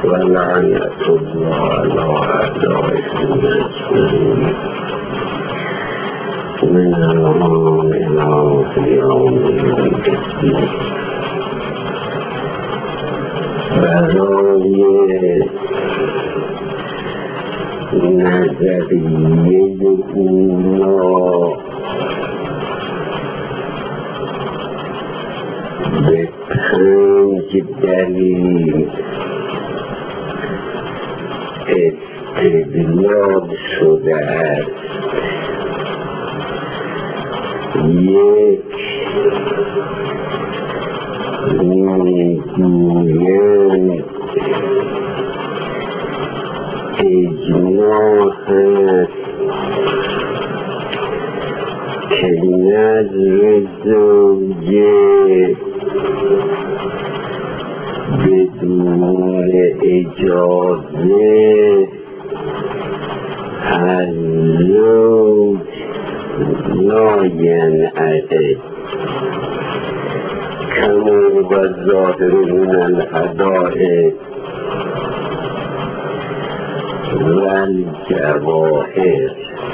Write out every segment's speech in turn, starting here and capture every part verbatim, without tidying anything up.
ولعنة الله على أعدائهم أجمعين من اليوم إلى يوم الدين. برای نظریه اونا به پنج دلیل استدلال شده است. یک، میگویند اجماع هست که نظر زوجه بدون اجازه از زوج ناینعقد کما والظاهر من الحدائق والجواهر.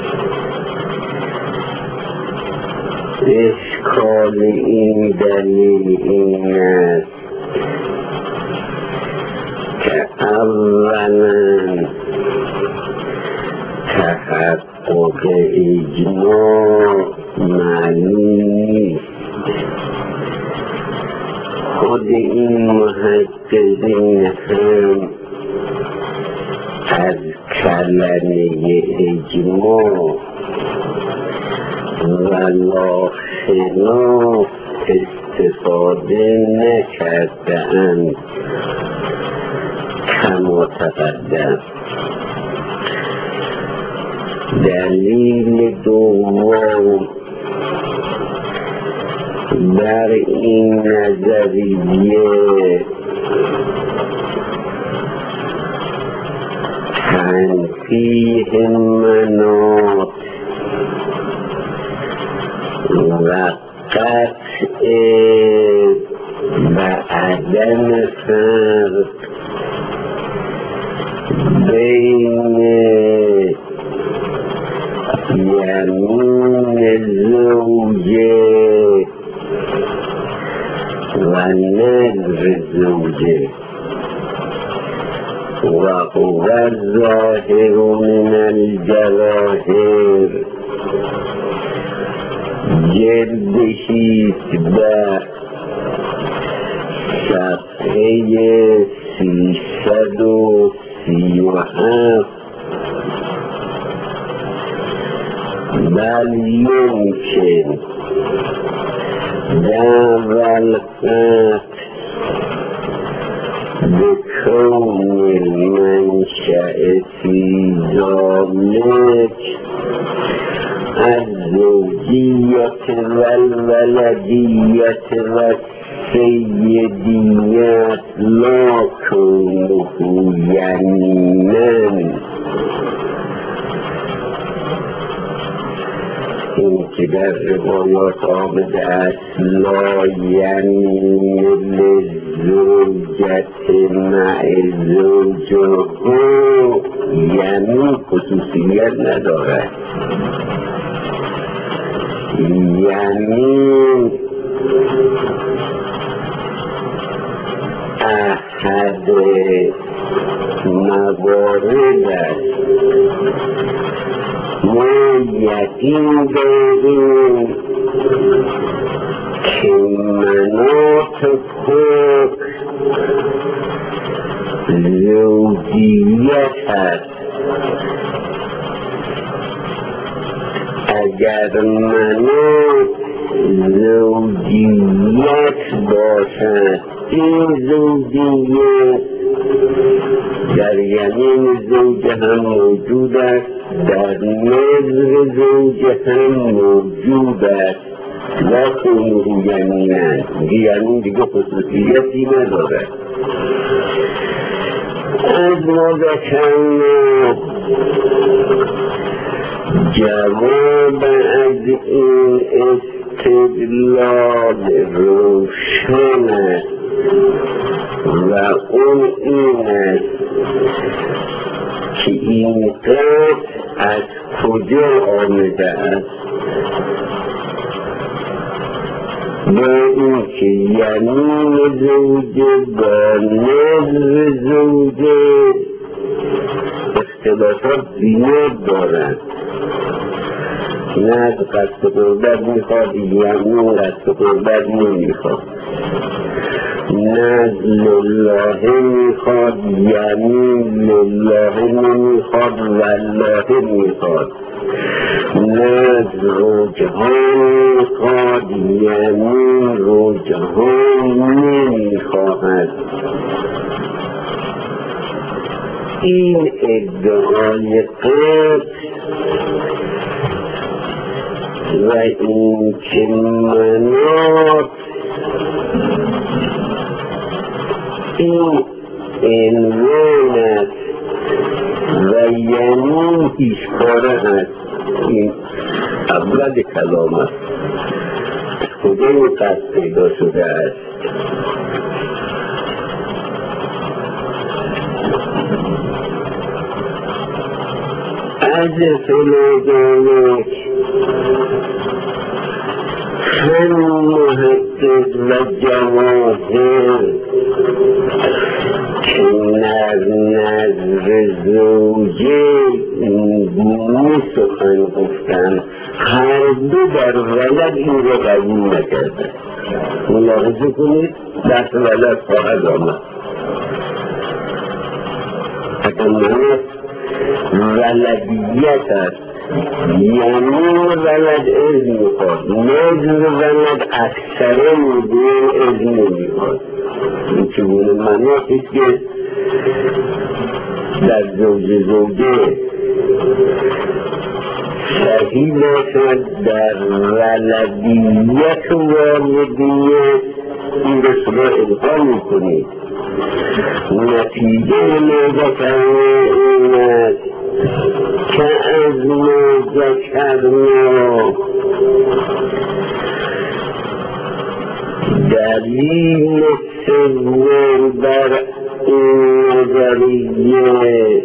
اشکال این دلیل این است که اولا تحقق اجماع معنی نیست. خود این محققین هم از کلمه اجماع و لا خلاف استفاده نکرده‌اند کما تقدم. دلیل دوم بر این نظریه تنفیه مناط و قطع و عدم فرق بین یمین زوجه و نذر زوجه و هو الظاهر من الجواهر. جلد شیطبه صفحه سیصد و سی و هفت. بل یمکن دعوی القطع بکون المنشأ فی ذلک الزوجیت و الولدیت و سیدیت لا کونه یمیناً. این که در روایات آمده است لا یمین للزوجت مع زوجه، یمین خصوصیت ندارد. یمین احد موارد است. ما یقین داریم که مناط حکم زوجیت است. اگر مناط زوجیت باشد، این زوجیت در یمین زوجه هم موجود است، در نظر زوجه هم موجود است. لا کونه یمیناً، یمین دیگه خصوصیتی ندارد. از ما ذکرنا جواب از این استدلال روشن است و اون این است که این قطع از کجا آمده است؟ با این که یمین زوجه با نظر زوجه اختلافات زیاد دارند. نظر قصد قربت میخواد، یمین قصد قربت نمیخواد. نظر لله میخواد، یمین لله نمیخواد، والله میخواد. نظر رجحان میخواد، یمین رجحان نمیخواهد. این ادعای قطع و این که منات این عنوان است و یمین پیشکاره است. این اول کلام است. کجا این قصد پیدا شده است؟ از فلوجانک هم محقق و جواهر که نظر زوجه می سخن گفتن، هر دو در ولد این را قبول نکرده. ملاحظه کنید بحث ولد خواهد آمد. اگر منت ولدیت است، یمین ولد اذن میخواد، نظر ولد اکثره میگوین اذن میخواد. این چگونه مناطیست که در زوج زوجه صحیح باشد، در ولدیت و والدیت این به شما امکان میکنید. نتیجه مذکرنا این است که از مذکرنا دلیل سوم بر این نظریه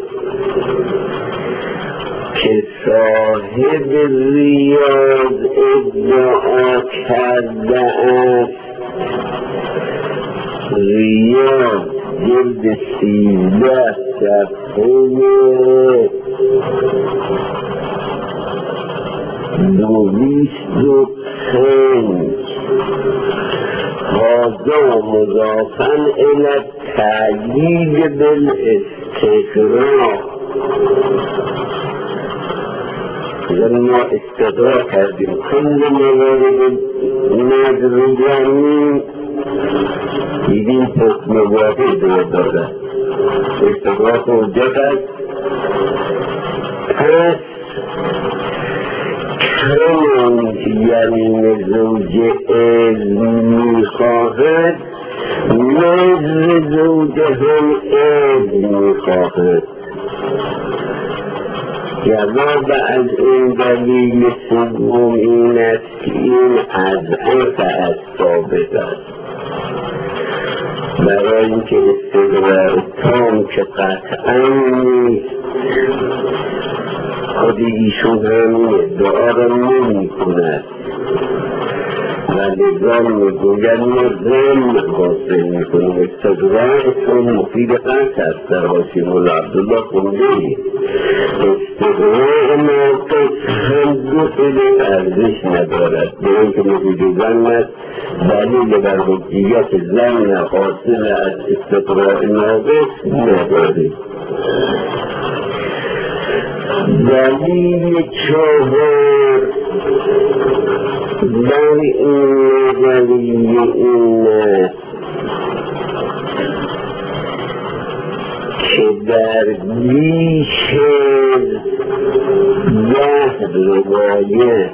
که صاحب ریاض ادعا کرده است. ریاض جلد سیزده صفحه دویست و پنج هذا مضافا الی التأیید بالاستقراء. ما استقراء کردیم کل موارد نظر یمین، دیدیم حکم واحد داره. استقراء حجت است. پس همون که یمین زوجه اذن میخواهد، نظر زوجه هم اذن میخواهد. جواب از این دلیل سوم این است که این اضعف از ثابت است. برای اینکه استقراء تام که قطعا نیست، خود ایشون همین ادعا را نمی کند و نظام میگوید ما ضمن حاصل میکنیم. استقراءتون مفید قطع است. در حاشیه مولا عبدالله خونده استقراء موقف هم دو خیلی ارزش ندارد، به اینکه مفید ضمن است. دلیل بر حجیت ضمن حاصل از استقراء موقف نداریم. دلیل چهار بر این نظریه این است که در بیش از ده روایت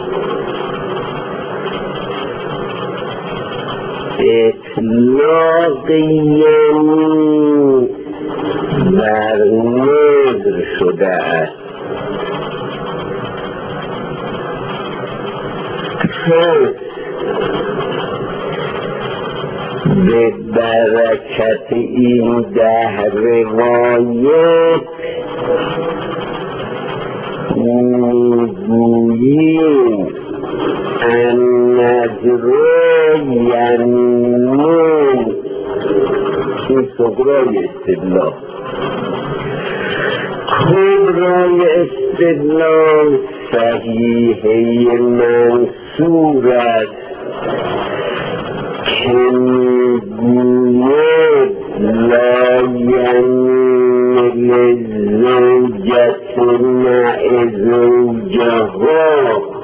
اطلاق یمین بر نظر شده است. پس به برکت حرکت این ده روایت میگوییم ان از روینون این صغرای استدلال کبرای استدلال صحیحه منصور است که میگوید لا ینل زوجت مع زوجها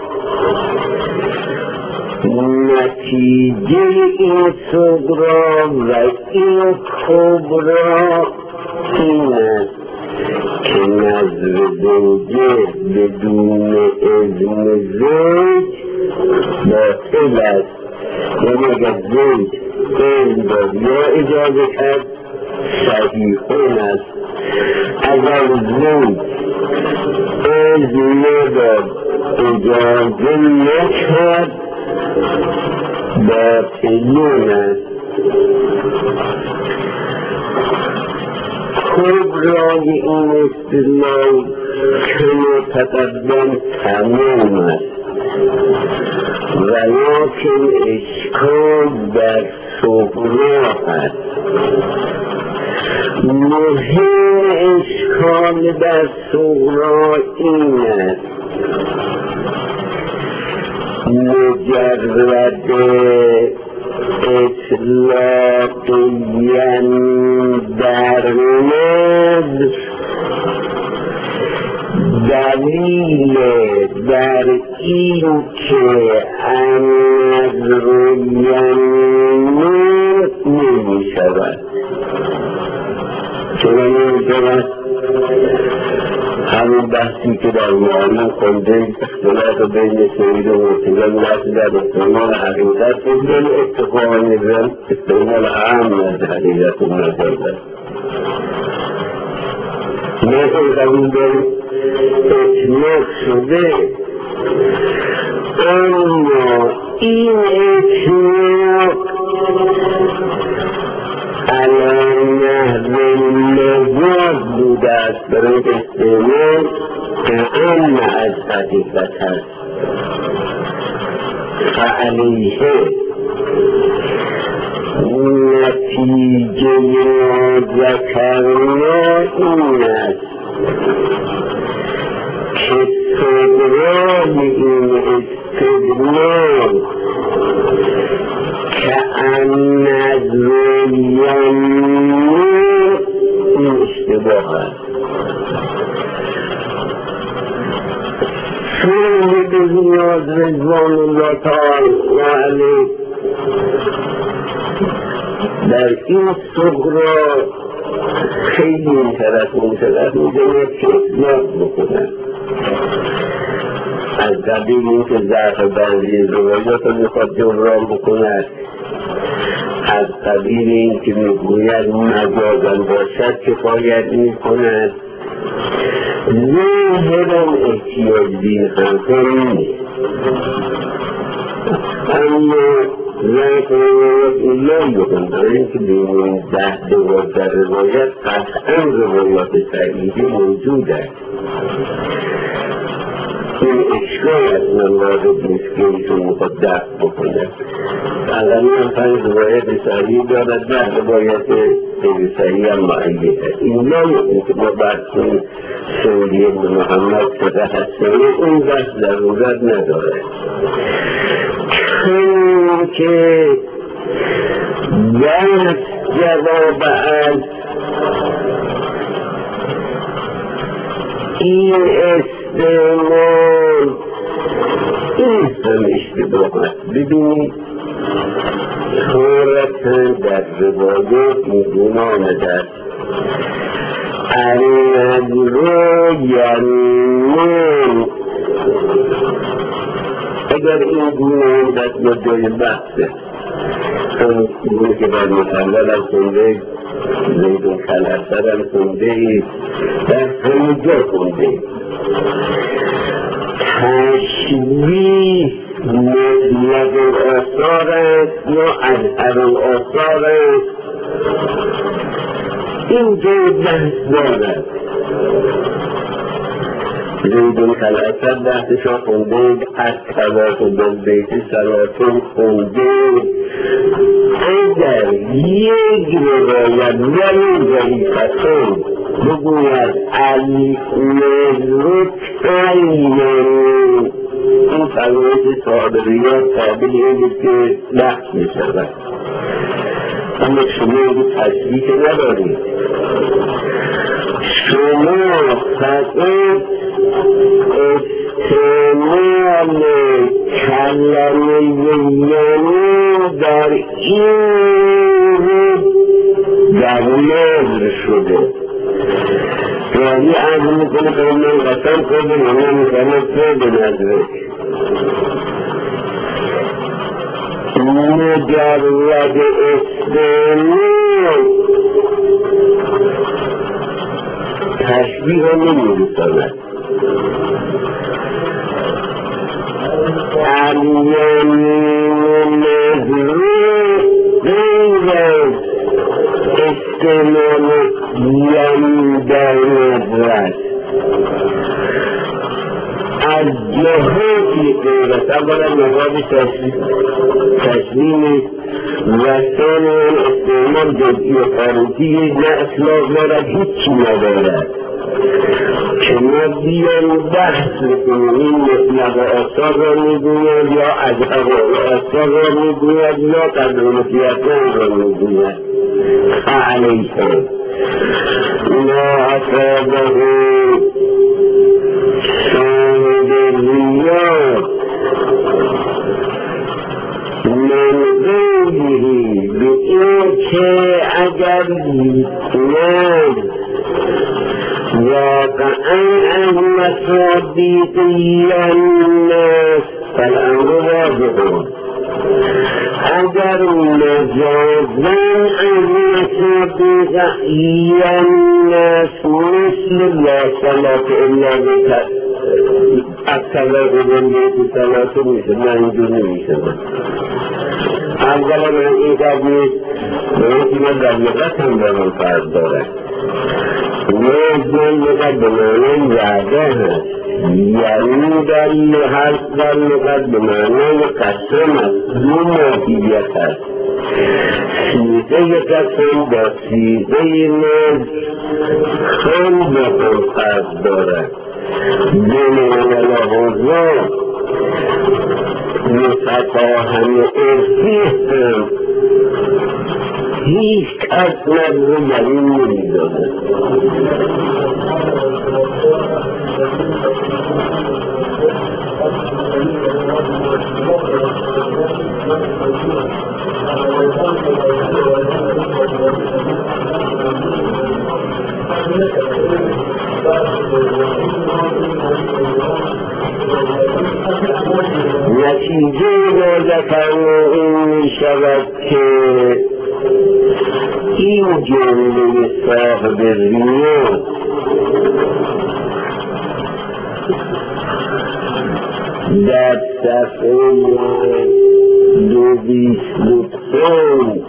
نتیجه این صغرا و این کبرا این است که نظر زوجه بدون اذن زوج باطل است. یعنی اگر زوج اذن داد یا اجازه کرد صحیحون است، اگر زوج اذن نداد اجازه نکرد باطلون است. کبرای این استدلال که متقدم تمام است، ولیکن اشکال در صغرا است. مهم اشکال در صغرا این است مجرد اطلاق ین در نظر دلیل در این که النظر ینمود نمی شود. چرا نمی شود؟ همین بحثی که در معلم خونده اختلاف بین سید و مرتضی نسل در استعمال حقیقت بودن اتفاق نظام استعمال عام از حقیقت و نظر است. نظر قبول داریم اطلاق شده، اما این اطلاق علی نحو مجاز بوده است، برای استعمال اعم از حقیقت است. فعلیه نتیجه ذکرنا این است که صغرای این استدلال که النظر ینمود این اشتباه است. سید نیاز رضوان الله تعالی علیه در این صغرا خیلی این طرف اون طرف میدونه که اطلاق بکنن، از قبیل این که ضعف بعضی روایات رو میخواد جبران بکند، از قبیل این که میگوید مجازم باشد کفایت میکند. ظاهرا احتیاج بین همکاری نیست، اما ذات روایات ایلان بکن برای اینکه بین ده دوازده روایت قطعا روایات صحیحی موجود است. این اشکال اصلا وارد نیست که ایشون میخواد دفع بکنه. اقلی هم پنج روایت صحیح دارد، ده روایت غیر صحیح هم معیه. این نمیدونی که ما بحث کنیم سعودی ابن محمد صده هستانه این بحث ضرورت نداره، چون که بحث جواب از این استعمال این هم اشتباه است. ببینید صورتا در روایات میگونه آمده است النظر ینمود. اگر این گونه آمده است با جای بحثه، همون گونه که در مطلل هم خونده، زیدون خلصد هم خونده، در همه جا خونده. تشبیه مطلق الآثار است یا اظهر الآثار است. این جای بحث دارد. زیدون خلعصد بحثشا خونده، از خلاف و بالبیت سلاتون خونده. اگر یک روایت ولی ضعیفتون بگوید المدرک عینن، این فرمایش صادریات قابل اینه که بحث می شود. اما شما این تشریح ندارید، شما فقط استعمال کلمه یعنی در این در نظر شده. یعنی عرض میکنه که من قسم کردم اما میکنه تو به نظره مجرد استعمال تشبیه نمیرساند. الیمین نظره غیر استعمال یعنی در نظرت از جهاتی غیرت. اولا مقابل تشبیه نیست و ثانیا استعمال جزئی خارجی نه اصلاح دارد، هیچی ندارد که ما بیان بحث میکنیم. این مطلق آثار را میگوید یا اجهر آثار را میگوید یا قدر مطیعتان را میگوید. علیه ما اصابه شاهد ریاض من غیره، به این که اگر نه واقعا از مصادیقی الناس فالامر واضح، اگر مجازا از مصادیقی الناس مثل لا صلاة الا بکر اکتبه بلیت صلاة میشه، نه اینجور نمیشه. اولا من این قد نیست به اینکه من در لغت هم برام فرض دارد. نزدن لغت به معنی وعده هست، یعنی در لغت به معنی قسم است، دو موقعیت هست. سیغه قسم با سیغه نزد خیلی به خود فرض دارد. بین لحظا متفاهم ارسی هم هیچ کس نظر جمعی نمیداده. نتیجه نازکانه این می شود که این جمله صاحب ریاض در صفحه دو بیست لطفاً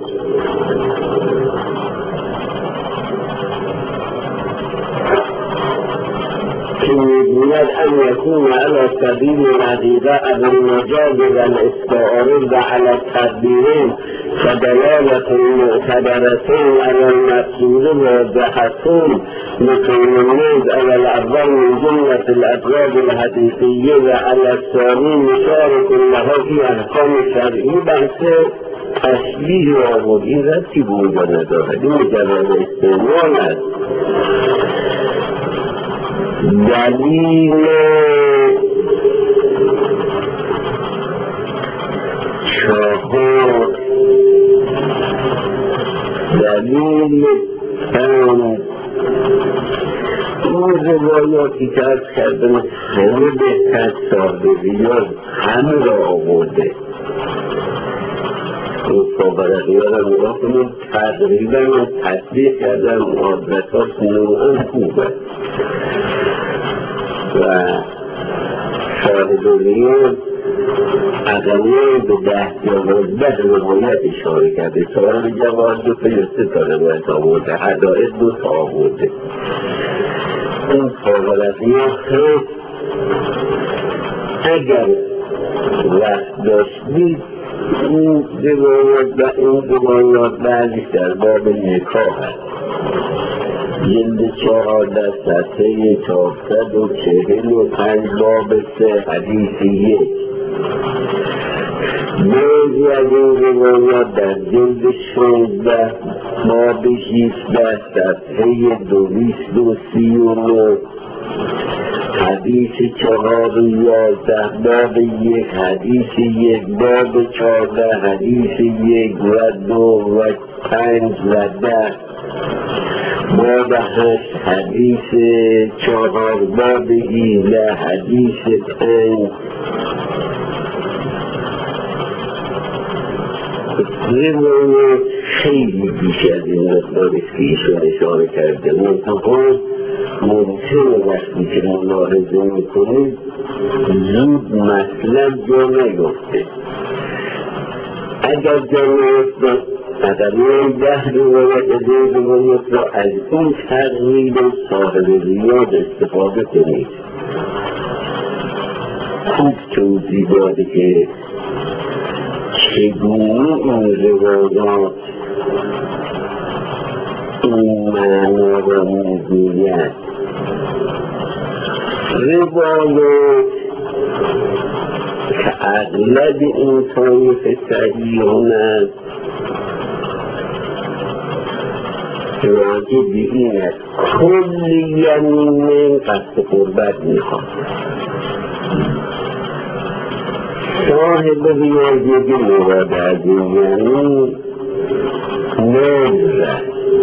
که میگوید ان یکون علی سبیل الحقیقه او المجاز و الاستعارض علی التدبیر فدلالة معتبرتين على المقصود واضحتين لكون الناس على الأفضل من جملة الأبواب الحديثية وعلى الثاني مشارك له في أحكام الشرعية بحث تشبیه آمود. این ربطی به اونجا ندارد، این مجرد استعمال است. دلیل چهار دلیل پنج این روایاتی که از کردن همه بهتر صاحب ریاض همه را آورده. این صحبرقی ها را نگاه کنید، تقریبا تصدیق کردن آدرساش نوعا خوبه و شاهد ریاض اقلیه به ده دوازده روایت اشاره کرده. صاحب جواهر دو تا یا سه تا روایت آورده، حدائق دو تا آورده. این فاقلقی هست. اگر وقت داشتید این روایت و این روایات بعدش در باب نکاح هست. جلد چهارده صفحه چهارصد و چهل و پنج باب سه حدیث یک. بعضی از این روایات در جلد شانزده باب شانزده صفحه دویست و سی و نه، حدیث چهار و یازده باب یک، حدیث یک باب چهارده، حدیث یک و دو و پنج و ده باب هشت، حدیث چهار باب هیزده، حدیث پنج. روایات خیلی بیش از این مقدار است که ایشون اشاره کرده. منطقه ممکنه وقتی که ملاحظه میکنید زود مطلب جا نیفته. اگر جا نیفته اقلیه ده روایت از این روایت را از این تقریب صاحب ریاض استفاده کنید. خوب توضیح داده که چگونه این روایات این معنا را میگوید. روایات که اغلب این طایفه صحیحون است راجع به این است کل یمین قصد قربت میخواد. صاحب ریاضی مراد از این یمین نظر.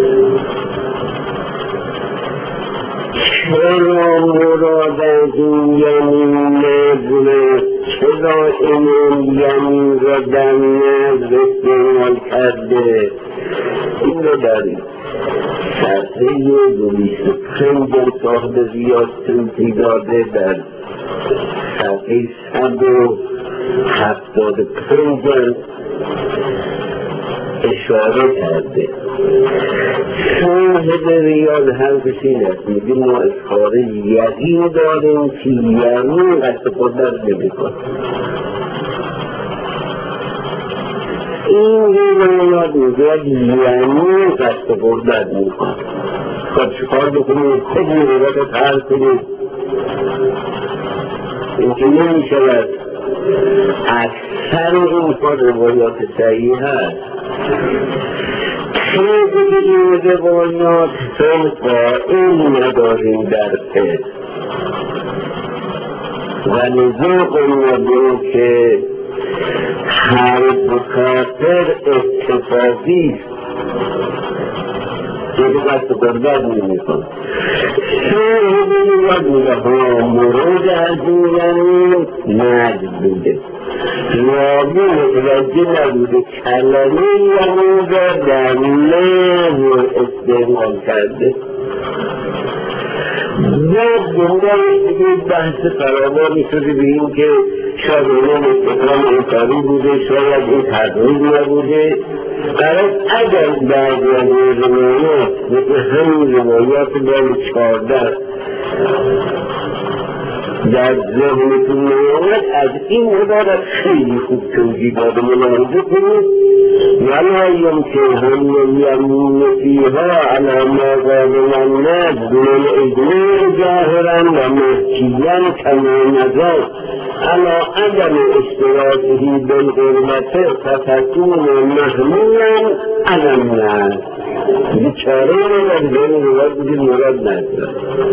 چرا مراد از این یمین نظر؟ چرا این یمین را در نظر استعمال کرده؟ این را دارید صفحه دویست و پنج صاحب ریاض توضیح داده، در صفحه صد و هفتاد و پنج اشاره کرده. صاحب ریاض حرفش این است، میگه ما اظهار یقین داریم که یمین قصد قدرت نمی‌کند. این روایات میگه یمین قصد قدرت می‌کند. خب چکار بکنید؟ خود روایت رو ترک کنید. این که نمی‌شود. اکثر این روایات صحیح هست. خیلی این روایات هم قائل نداریم در فقه و لذا قلنا که حرف کافر اتفاقی است. یکی قصد قربت نمی‌کند. خیلی روایات میگه ها مراد از این یمین نجد بوده، راوی متوجه نبوده کلمه یمین را در نظر استعمال کرده. بعد دنبالش دیگه بحث فراوانی شده به این که شاید اونم استقلال انسانی بوده، شاید این تقریب نبوده. برای اگر بعضی از این روایات مثل همین روایات باب چهارده در ذهنتون میامد، از این عبارت خیلی خوب توجیه داده ملاحظه کنید. ولا يمكن هم يمين فيها على ما قابل الناس من إجماع ظاهرا ومحكيا كما نزل على عدم اشتراكه بالغربة فتكون محمولا على الناس. بچاره را در روایت بودی مراد نزد.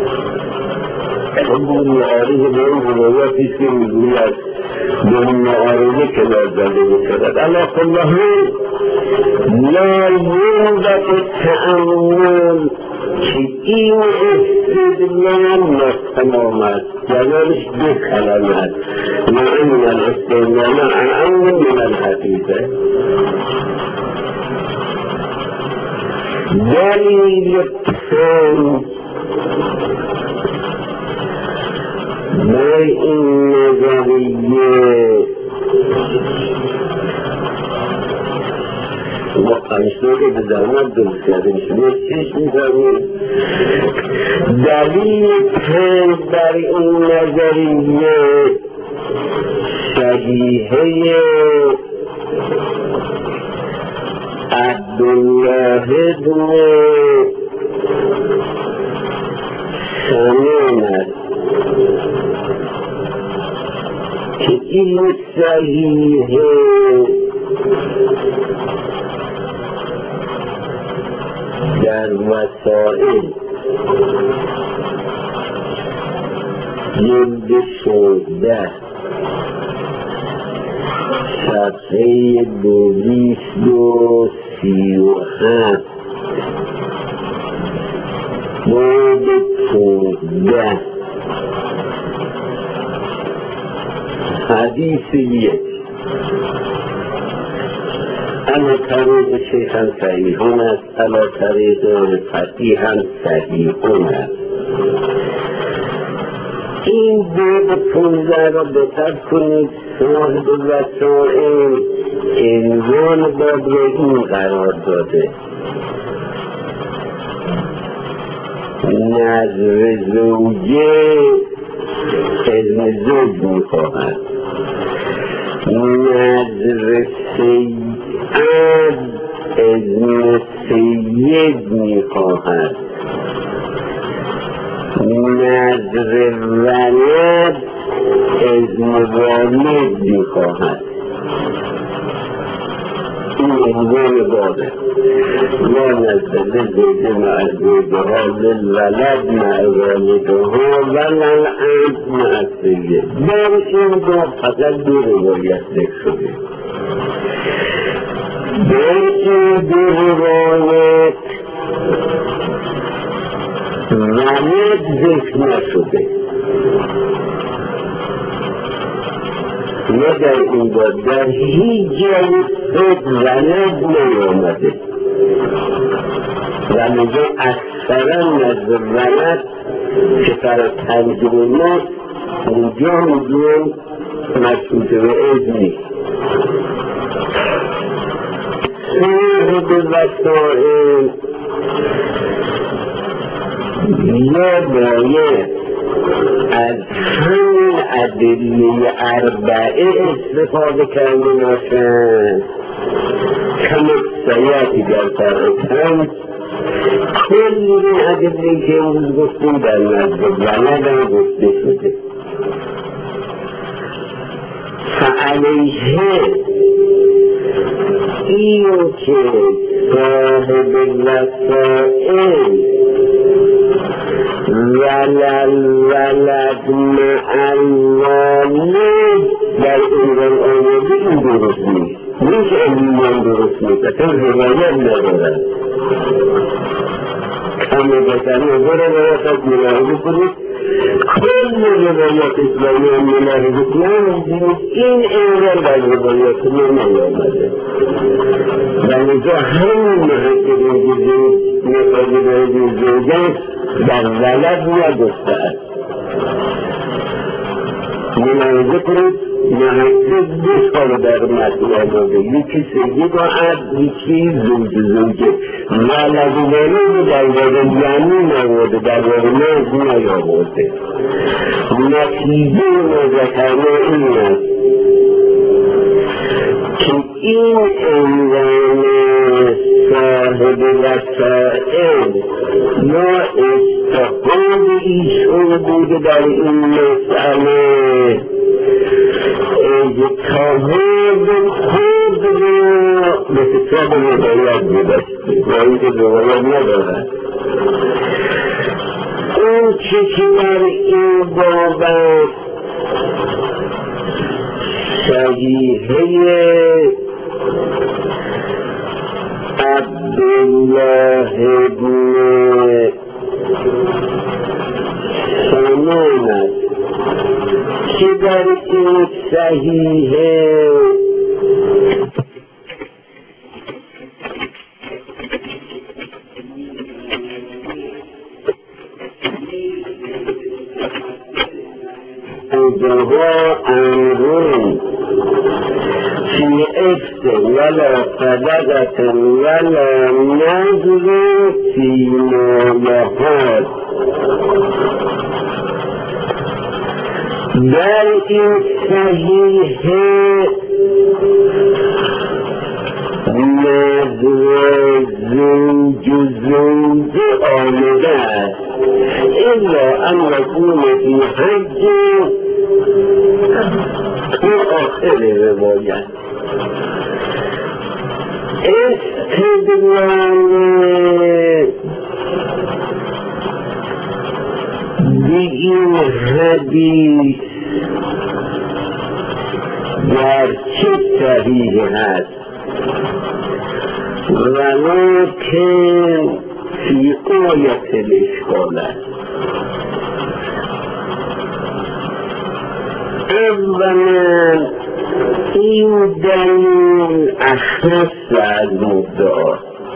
خب اون معارض به اون روایتی که میگوید به اون معارضه که نازده میشود. علا کله لا یوجد تأمل که این استدلال مستمام است. جوابش دو کلمه است. نه من الاستدلال عن امر من الحدیثه. دلیل پنج برای این نظریه آنشتو که به زحمت درست کرده میشونه چیش میکنیم دلیل پنج بر این نظریه صحیحه عبدالله ابن سنان است که این صحیحه در وسائل جلد شانزده صفحه دویست و سی و هفت باب پانزده حدیث یک اما طریق شیخ صحیحون است اما طریق فقیه هم صحیحون است. این باب پانزده را دقت کنید. صاحب وسائل عنوان باب را این قرار داده نظر زوجه اذن زوج میخواهد، نظر سید اذن سید میخواهد، نظر ولد اذن والد میخواهد. این عنوان بابه لا نزد زوجه مع زوجها للولد مع والدها وللعب مع السید. در این باب فقط دو روایت ذکر شده. در این دو روایت ولد ذکر نشده نه در این باب در هیچ جای خود ولد نیامده و لذا اکثرا نزد ولد که فرا تنظیم ما اونجا میگویم مشروط به اذنی. صاحب وسائل یا باید از همین ادله اربعه استفاده کرده باشند کم سیاتی در فرقتن کل این ادله که امروز گفتیم در نزد ولد هم گفته شده. فعلیه این که صاحب وسائل ولل ولد مع الوالد در اینجا آمده این درست نیست. نیست امیمان درست نیست اصلا روایت ندارد. اما بسرمه برای روایت از ملاحظه کنید کل روایت اسلامی هم ملاحظه کنید این اینجا در روایت من آمده و لذا همین محقق اینجا نفاده به زوجه در ولد نگفته است. ملاحظه کنید محقق دو سال در مطلع آمده یکی سید و عبد یکی زوج زوجه ولد و ولد در واقع یعنی نورده در واقع نزد نیاورده. نتیجه مذکرانه این است که این عنوان صاحب وسائل یا استقام ایشون بوده در این مسئله اجتهاد خود را به حساب روایت گذاشته و اینکه روایت ندارد. اون چی که در این باب صحیحه عبدالله ابن سنان است که در این صحیحه انجاها امرون في إفت ولا صدقة ولا نذر فيما يهاد. در این صحیح نذر زوج و زوجه آمده است الا ان یکون فی حج تو آخر روایت. استدلال به این حدیث در چه صحیح هست ولکن فی آیت الاشکال است. اولا این دلیل اخص از مدعا،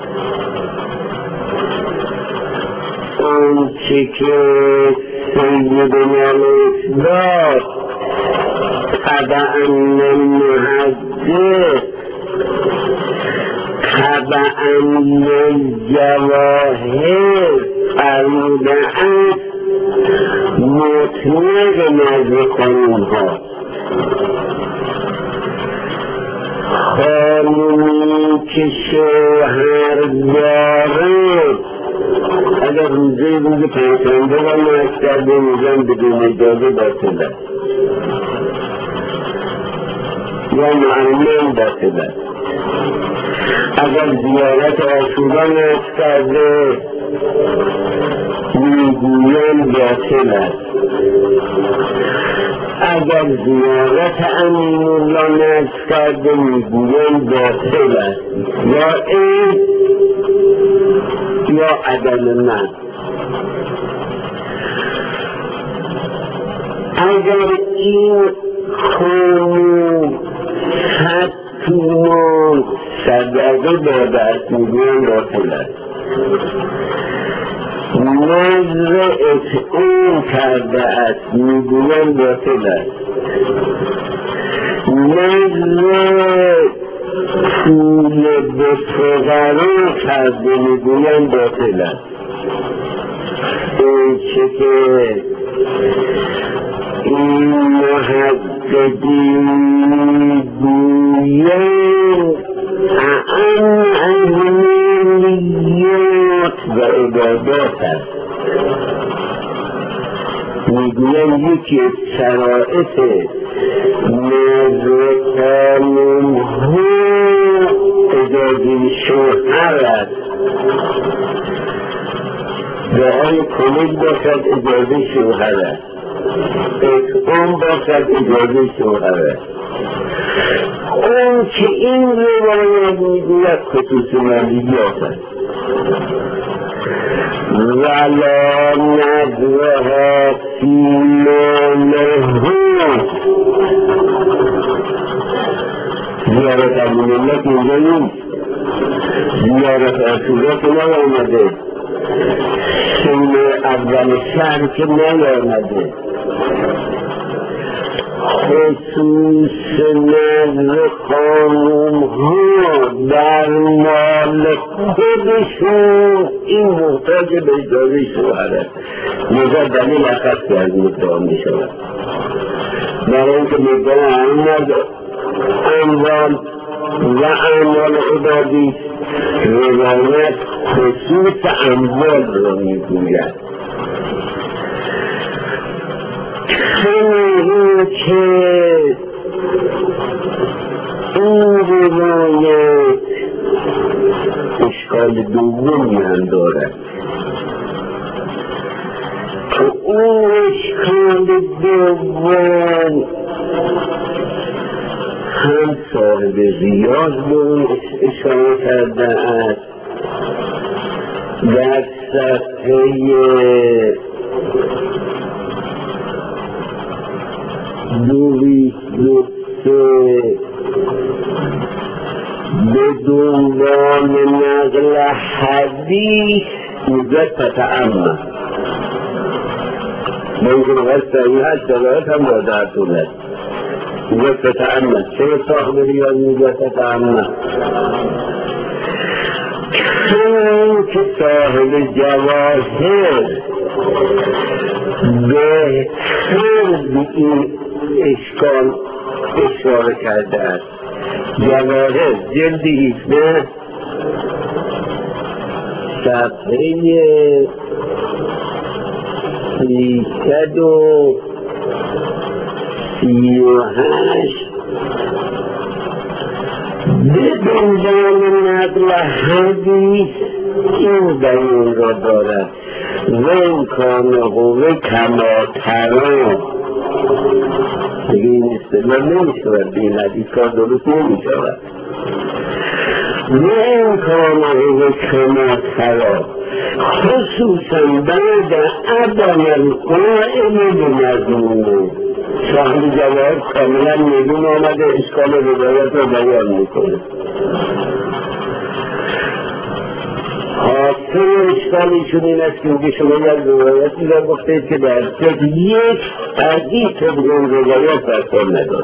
اون چه که سیدنا الاثبات طبعا المحدث طبعا الجواهر فرموده است مطلق نزد قانون ها. خانونی که شوهر داره اگر روزه روز پنجشنبه و ناز کرده میگن بدون اجازه باطل است یا معلم باطل است. اگر زیارت عاشورا ناز کرده میگوین باطل است. اگر زیارت امین الله ناز کرده میگوین باطل است یا این یا عدم من. اگر این خانون صد تومان صدقه داده است میگوین باطل است. نظر اطعام کرده است میگوین باطل است. نظر پول به فقرا کرده میگوین باطل است. این چه که این محققین میگوین اعم عملیات و عبادات است. میگوین یکی از شرائط نظر قانون ها اجازه شوهر است. دعای کنید باشد اجازه شوهر است. اطعام باشد اجازه شوهر است. اون که این روایت میگوید خصوص مالیات است. ولا نظرها فیما نهو. زیارت عبدالله که اینجا نیست، زیارت عاشورا که نیامده، سن اول شهر که نیامده. خصوص نظر خانوم ها در مال خودشون این محتاج به اجازه شوهر است. لذا دلیل اخصی از مدعا می شود. برای اینکه مدعا اموال و اعمال عبادی روایت خصوص اموال را می گوید. همین که این روایت اشکال دومی هم دارد که اون اشکال دوم هم صاحب ریاض به اون اشاره کرده است در صفحه دویست و سه به دنبال نقل حدیث میگه تتعمه به اینکه روایت صحیح هست دلالت هم داده هست. میگه فتعمل. چرا صاحب ریاض میگه فتعمل؟ چون که صاحب جواهر به به این اشکال اشاره کرده است. جواهر جلد هیچده صفحه سیصد و سی و هشت به عنوان نقل حدیث این بیان را دارد و امکان قوه کما ترا. دیگه این اصطلاح نمیشود به این حدیث کار درست نمیشود. و امکان قوه کما ترا خصوصا بعد عدم القائم بمضمونه. صاحب جواهر کاملا میدون آمده اشکال روایت رو بیان میکنه. حاصل اشکالیشون این است که میگه شما یک روایتی را گفتید که در صد یک حدیث به اون روایت برکار نداد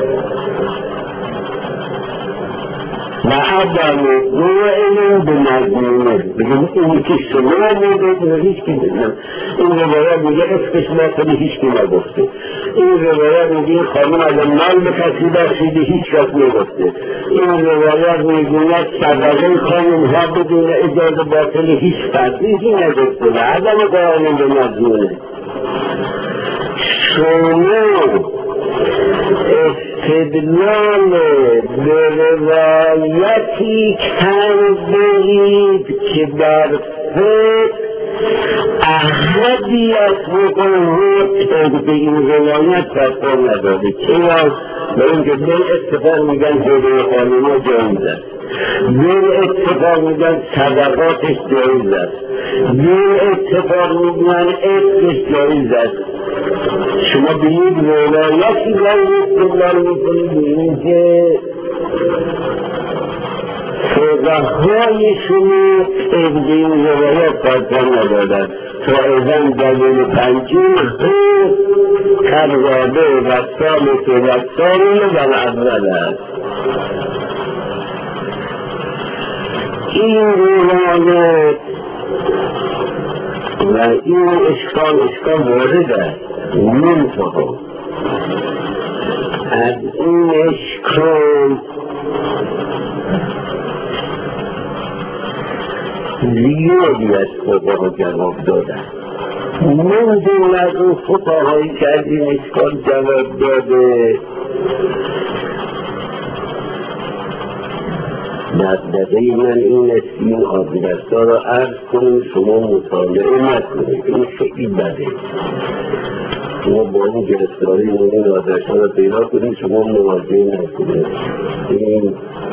و عدم قائم بمضمونه. بگیم اینی که شما نگید و هیچ کی نگید. این روایت میگه اسمش نکنی هیچ کی نگفته. این روایت میگه خانم از مال به کسی بخشیده هیچ کس نگفته. این روایت میگوید صدقه خانم ها بدون اجازه باطل هیچ فردی نگفته و عدم قائم بمضمونه. شما استدلال به روایتی کردید که در فقه احدیت مقاهد به این روایت برکار نداده. چرا؟ به اینکه دل اتفاق میگن هدیه خانوما جایز است، دل اتفاق میگن صدقاتش جایز است، دل اتفاق میگن عشقش جایز است. شما به یک روایتی باید استدلال میکنید به اینکه فقهای شما طبق این روایت برکار ندادند. فائزن دلیل پنجین کرزاده و سالس و سالی و اول است. این روایت و این اشکال اشکال وارد است. منتها از این اشکال زیادی از فقها جواب دادن. من جمله از اون فقهایی که از این اشکال جواب داده دقدقه من این است که این آدرس‌ها را عرض کنیم، شما مطالعه نکنید. این خیلی بده. شما با این گرفتاری این آدرس‌ها را پیدا کنید، شما مواجه نکنید. این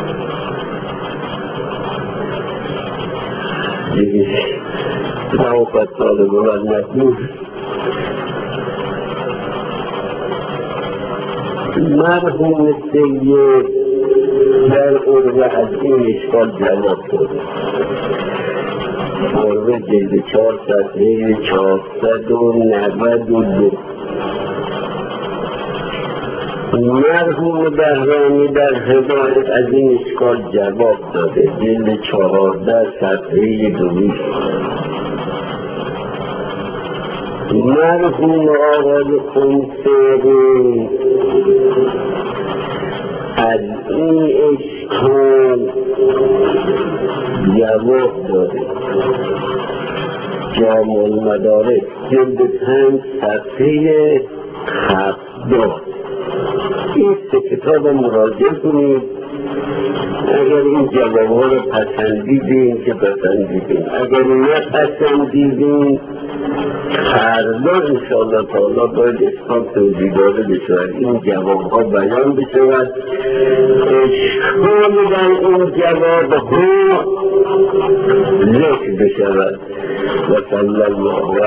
دیگه توقت طالب و نکنید. مرحوم سید در عرضه از این اشکال جواب داده. عرضه جلد چهار صفحه چهارصد و نود و دو. مرحوم بهرانی در هدایت از این اشکال جواب داده. جلد چهارده صفحه دویست. مرحوم آقای خمسری از این اشکال جواب داده. جامع المدارک جلد پنج صفحه هفتاد. این سه کتاب مراجعه کنید. اگر این جوابها را پسندیدین که پسندیدین، اگر نپسندیدین فردا انشاءالله تعالی باید اسکان توضیح داده بشود، این جوابها بیان بشود، اشکال در این جوابها ذکر بشود. و صلی الله